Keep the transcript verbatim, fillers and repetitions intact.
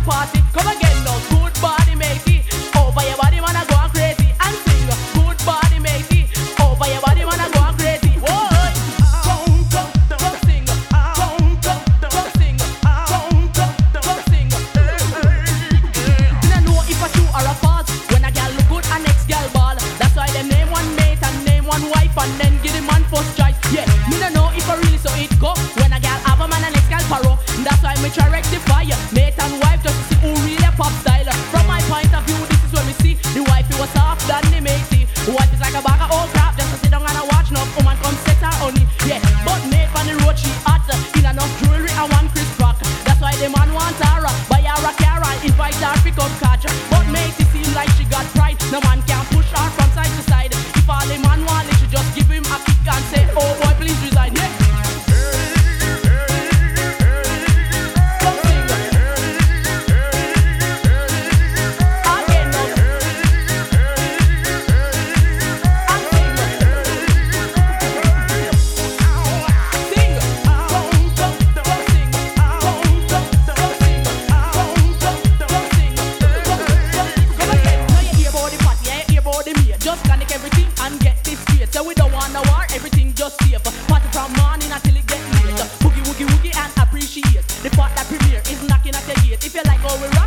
party. Come again now, good body matey. Over your body man I go on crazy. And sing, good body matey. Over your body man I go on crazy. Whoa. Come, come, come sing. Come, come, come sing. Come, come, come sing. Didn't know if I true or a false. When a girl look good and next girl ball. That's why them name one mate and name one wife and then give the man first choice. Yeah, me don't know if I really so it go. When a girl have a man and next girl paro. That's why me try rectify mate and wife just to see who really a pop style. From my point of view, this is what me see. The wife it was soft than the matey. The wife is like a bag of old crap. Just to sit down and a watch no woman come set her honey. Yeah, but mate on the road she hot. In enough jewelry and one crisp rock. That's why the man want her. Buy her a car and invite her to come catch. But matey seem like she got pride. No man can push her from side to side. If all the man want it, she just give him a kick and say, oh boy, please resign. Yeah. Just connect everything and get this straight. So we don't want no war, everything just safe. Party from morning until it get late. Boogie, woogie, woogie and appreciate the part that premiere is knocking at your gate. If you like how we